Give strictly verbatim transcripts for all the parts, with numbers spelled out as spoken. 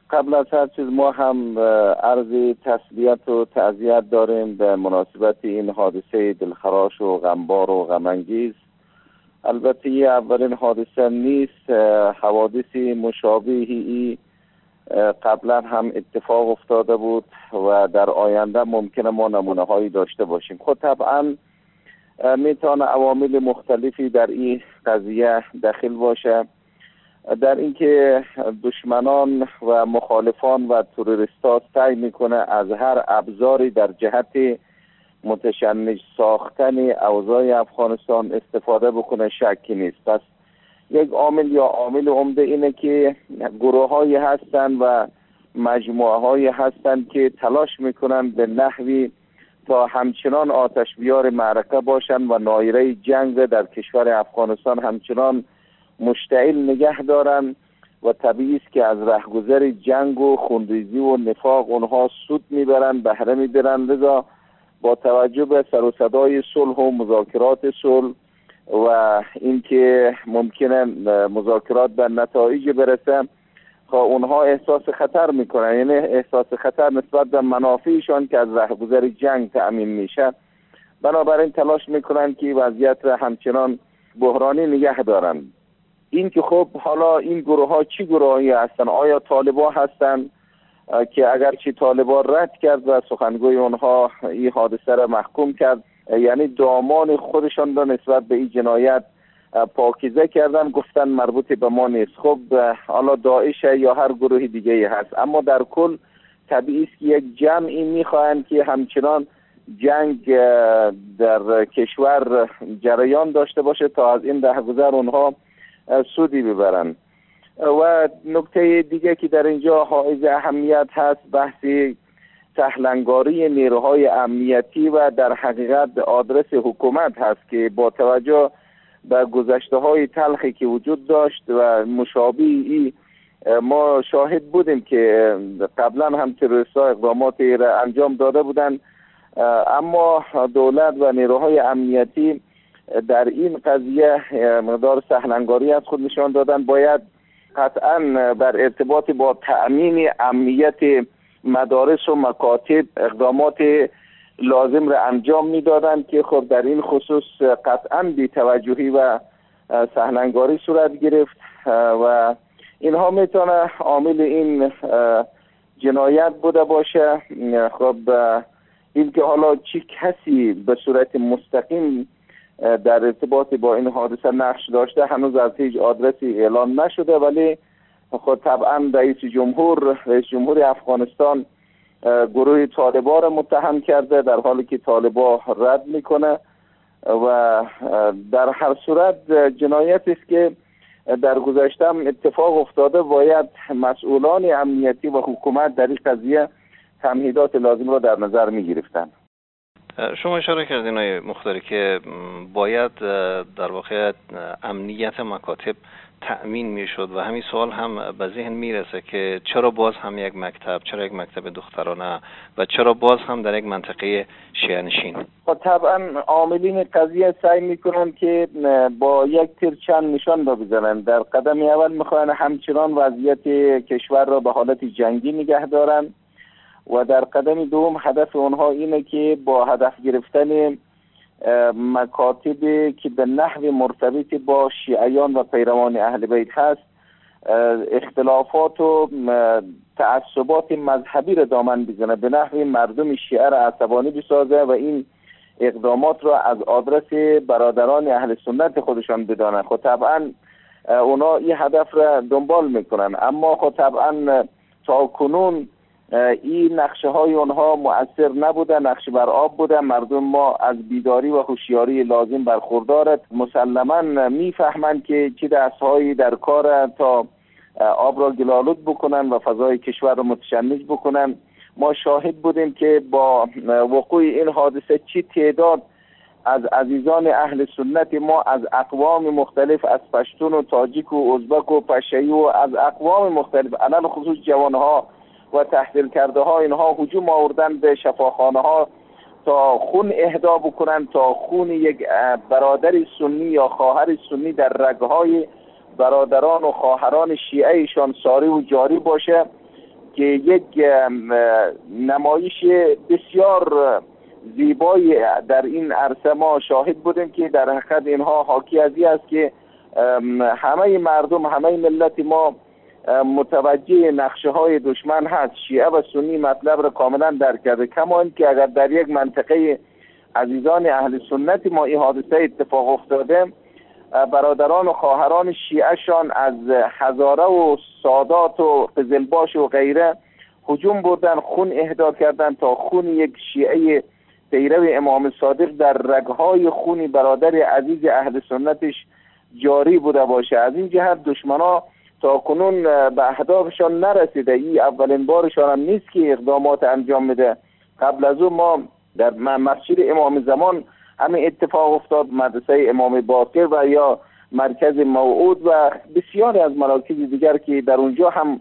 قبل از هر چیز ما هم عرض تسلیت و تعزیت داریم به مناسبت این حادثه دلخراش و غمبار و غمانگیز. البته این اولین حادثه نیست، حوادثی مشابهی قبلا هم اتفاق افتاده بود و در آینده ممکنه ما نمونه هایی داشته باشیم. خود طبعا میتونه عوامل مختلفی در این قضیه داخل باشه، در اینکه دشمنان و مخالفان و تروریست‌ها سعی میکنه از هر ابزاری در جهت متشنج ساختن اوضاع افغانستان استفاده بکنه شکی نیست. پس یک عامل یا عامل عمده اینه که گروه هایی هستن و مجموعه هایی هستن که تلاش میکنن به نحوی تا همچنان آتش بیار معرکه باشن و نایره جنگ در کشور افغانستان همچنان مشتعل نگه دارن و طبیعی است که از رهگذر جنگ و خونریزی و نفاق اونها سود میبرن، بهره میبرن. لذا با توجه به سر و صدای صلح و مذاکرات صلح و اینکه ممکنه مذاکرات به نتایج برسه، خب اونها احساس خطر میکنن، یعنی احساس خطر نسبت به منافعشان که از رهگذر جنگ تأمین میشه. بنابراین تلاش میکنن که وضعیت را همچنان بحرانی نگه دارن. این که خب حالا این گروه ها چی گروهی هستن؟ آیا طالبان هستن که اگرچه طالبان رد کرد و سخنگوی اونها این حادثه را محکوم کرد، یعنی دامان خودشان را نسبت به این جنایت پاکیزه کردن، گفتن مربوط به ما نیست. خب حالا داعش یا هر گروه دیگه هست، اما در کل طبیعی است که یک جمعی میخواهند که همچنان جنگ در کشور جریان داشته باشه تا از این رهگذر اونها سودی ببرن. و نکته دیگه که در اینجا حائز اهمیت هست بحث سهلنگاری نیروهای امنیتی و در حقیقت آدرس حکومت هست که با توجه به گذشته های تلخی که وجود داشت و مشابهی ما شاهد بودیم که قبلا هم تروریست‌ها اقداماتی را انجام داده بودند، اما دولت و نیروهای امنیتی در این قضیه مقدار سهلنگاری از خود نشان دادن. باید قطعا بر ارتباط با تأمین امنیت مدارس و مکاتب اقدامات لازم را انجام میدادند که خب در این خصوص قطعا بی‌توجهی و سهلنگاری صورت گرفت و اینها میتونه عامل این جنایت بوده باشه. خب این که حالا چی کسی به صورت مستقیم در ارتباط با این حادثه نقش داشته هنوز از هیچ آدرسی اعلام نشده، ولی خود طبعا رئیس جمهور رئیس جمهور افغانستان گروه طالبان را متهم کرده، در حالی که طالبان رد میکنه و در هر صورت جنایتی است که در گذشته اتفاق افتاده. باید مسئولان امنیتی و حکومت در این قضیه تمهیدات لازم را در نظر میگرفتند. شما اشاره کردین آقای مختاری که باید در واقع امنیت مکاتب تأمین میشد و همین سوال هم به ذهن میرسه که چرا باز هم یک مکتب، چرا یک مکتب دخترانه و چرا باز هم در یک منطقه شیعه نشین؟ طبعا عاملین قضیه سعی میکنن که با یک تیر چند نشان بزنن. در قدم اول میخوان همچنان وضعیت کشور را به حالت جنگی نگه دارن و در قدم دوم هدف اونها اینه که با هدف گرفتن مکاتبی که به نحو مرتبط با شیعیان و پیروان اهل بیت هست اختلافات و تعصبات مذهبی را دامن بزنه، به نحو مردم شیعه را عصبانی بسازه و این اقدامات را از آدرس برادران اهل سنت خودشان بدانه. خب طبعا اونا این هدف را دنبال میکنن، اما خب طبعا تا کنون این نقشه های اونها مؤثر نبوده، نقشه بر آب بوده. مردم ما از بیداری و هوشیاری لازم برخوردارند، مسلما میفهمند که چه دستهایی در کار تا آب را گلالود بکنن و فضای کشور را متشنج بکنن. ما شاهد بودیم که با وقوع این حادثه چه تعداد از عزیزان اهل سنت ما از اقوام مختلف، از پشتون و تاجیک و ازبک و پشه‌ای و از اقوام مختلف، علل خصوص جوانها و تحصیل کرده ها، اینها هجوم آوردن به شفاخانه ها تا خون اهدا بکنن، تا خون یک برادر سنی یا خواهر سنی در رگهای برادران و خواهران شیعه ایشان ساری و جاری باشه که یک نمایش بسیار زیبایی در این عرصه ما شاهد بودیم که در حقیقت اینها حاکی از این است که همه مردم، همه ملت ما متوجه نقشه های دشمن هست. شیعه و سنی مطلب را کاملا درک کرده، کما اینکه اگر در یک منطقه عزیزان اهل سنت ما این حادثه اتفاق افتاده، برادران و خواهران شیعه شان از هزاره و سادات و قزلباش و غیره هجوم بردن، خون اهدا کردن تا خون یک شیعه پیرو امام صادق در رگهای خونی برادر عزیز اهل سنتش جاری بوده باشه. از این جهت دشمنا تا کنون به اهدافشان نرسیده. این اولین بارشان هم نیست که اقدامات انجام میده. قبل از اون ما در مسجد امام زمان همین اتفاق افتاد، مدرسه امام باقر و یا مرکز موعود و بسیاری از مراکز دیگر که در اونجا هم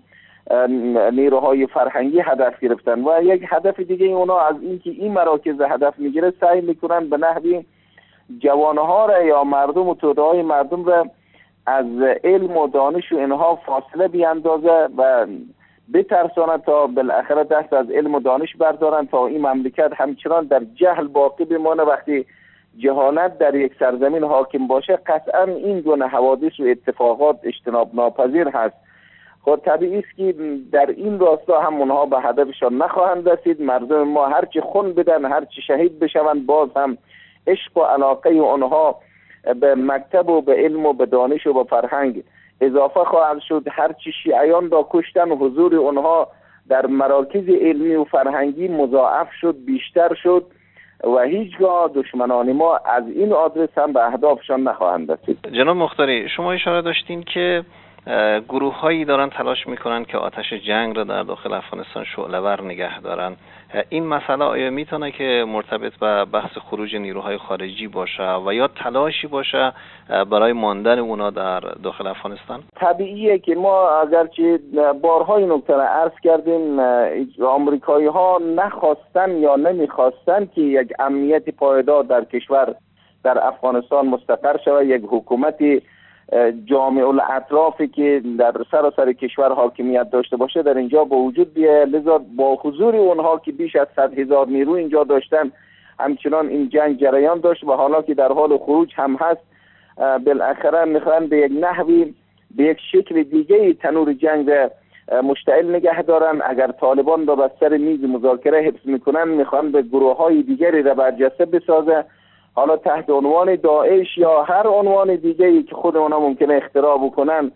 نیروهای فرهنگی هدف گرفتن. و یک هدف دیگه اونا از اینکه این مراکز هدف میگیره، سعی میکنن به نحوی جوانها را یا مردم و توده‌های مردم را از علم و دانش و اینها فاصله بیاندازه و بترسانه تا بالاخره دست از علم و دانش بردارن تا این مملکت همچنان در جهل باقی بمانه. وقتی جهالت در یک سرزمین حاکم باشه، قطعا این گونه حوادث و اتفاقات اجتناب ناپذیر هست. خود طبیعی است که در این راستا هم اونها به هدفشان نخواهند رسید. مردم ما هرچی خون بدن، هرچی شهید بشوند، باز هم عشق و علاقه اونها به مکتب و به علم و به دانش و به فرهنگ اضافه خواهد شد. هرچی شیعیان را کشتن، حضور اونها در مراکز علمی و فرهنگی مضاعف شد، بیشتر شد و هیچگاه دشمنان ما از این آدرس هم به اهدافشان نخواهند رسید. جناب مختاری، شما اشاره داشتین که گروه هایی دارن تلاش میکنن که آتش جنگ را در داخل افغانستان شعله‌ور نگه دارن. این مسئله آیا میتونه که مرتبط به بحث خروج نیروهای خارجی باشه و یا تلاشی باشه برای ماندن اونا در داخل افغانستان؟ طبیعیه که ما اگرچه بارها این نکته را عرض کردیم، آمریکایی ها نخواستن یا نمیخواستن که یک امنیت پایدار در کشور در افغانستان مستقر شود، یک حکومتی جامع الاطرافی که در سراسر کشور حاکمیت داشته باشه در اینجا با وجود بیه. لذا با حضور اونها که بیش از صد هزار نیرو اینجا داشتن، همچنان این جنگ جریان داشت و حالا که در حال خروج هم هست، بالاخره میخوان به یک نحوی، به یک شکل دیگه تنور جنگ مشتعل نگه دارن. اگر طالبان را بر سر میز مذاکره حفظ میکنن، میخوان به گروه های دیگری را برجسته بسازه، حالا تحت عنوان داعش یا هر عنوان دیگه‌ای که خود اونا ممکنه اختراع بکنن،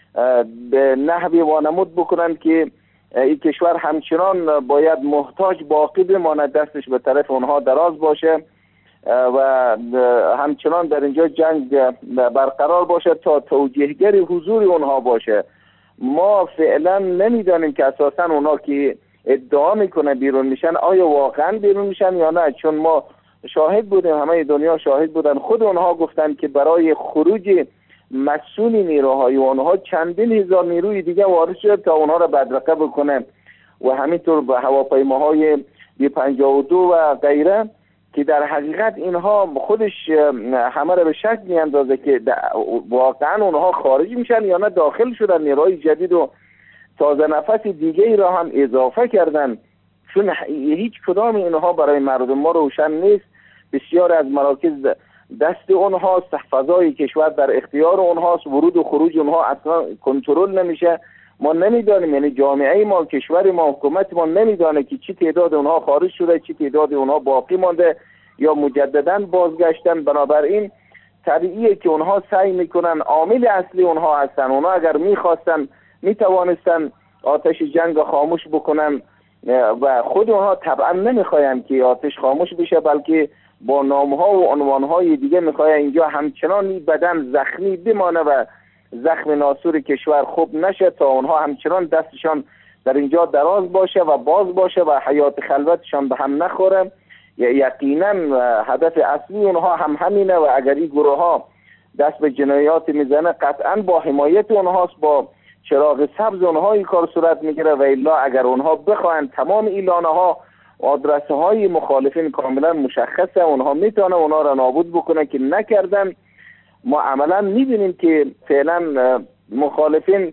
به نحوی وانمود بکنن که این کشور همچنان باید محتاج باقی بماند، دستش به طرف اونها دراز باشه و همچنان در اینجا جنگ برقرار باشه تا توجیهگر حضور اونها باشه. ما فعلا نمیدانیم که اساسا اونا که ادعا میکنه بیرون میشن آیا واقعا بیرون میشن یا نه، چون ما شاهد بودیم، همه دنیا شاهد بودن، خود اونها گفتن که برای خروج مسئول نیروهای اونها چندین هزار نیروی دیگه وارد شد تا اونها را بدرقه بکنه و همینطور به هواپیماهای بی پنجاه و دو و غیره، که در حقیقت اینها خودش همه را به شک میاندازه که واقعا اونها خارج میشن یا نه داخل شدن. نیروهای جدید و تازه نفس دیگه ای را هم اضافه کردن، چون هیچ کدام اینها برای مردم ما روشن نیست. بسیار از مراکز دست اونهاست، فضای کشور در اختیار اونهاست، ورود و خروج اونها اصلا کنترل نمیشه. ما نمیدانیم، یعنی جامعه ما، کشور ما، حکومت ما نمیدانه که چی تعداد اونها خارج شده، چی تعداد اونها باقی مانده یا مجددا بازگشتن. بنابراین طبیعیه که اونها سعی میکنن، عامل اصلی اونها هستن. اونها اگر میخواستن میتوانستن آتش جنگ خاموش بکنن و خود اونها طبعا نمیخواین که آتش خاموش بشه، بلکه با نامها و عنوانهای دیگه میخواین اینجا همچنان بدن زخمی بمانه و زخم ناسور کشور خوب نشه تا اونها همچنان دستشان در اینجا دراز باشه و باز باشه و حیات خلوتشان به هم نخوره. یقینا هدف اصلی اونها هم همینه و اگر این گروه ها دست به جنایات میزنه، قطعا با حمایت اونهاست، با چراغ سبز اونها این کار صورت میگیره. و الا اگر اونها بخواهند تمام اعلانه ها و آدرسه های مخالفین کاملا مشخصه، اونها میتونه اونها را نابود بکنه که نکردن. ما عملا میبینیم که فعلا مخالفین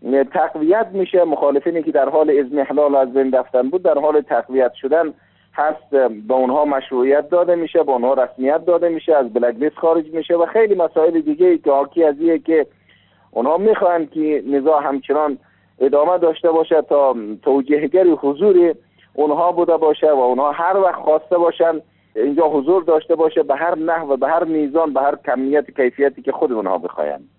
تقویت میشه. مخالفینی که در حال اضمحلال از بین رفتن بود در حال تقویت شدن هست، به اونها مشروعیت داده میشه، به اونها رسمیت داده میشه، از بلک لیست خارج میشه و خیلی مسائل دیگه که حاکی از اینه که اونها میخوان که نزاع همچنان ادامه داشته باشه تا توجیهگر حضور اونها بوده باشه و اونها هر وقت خواسته باشن اینجا حضور داشته باشه به هر نحو و به هر میزان به هر کمیت کیفیتی که خود اونها بخواین.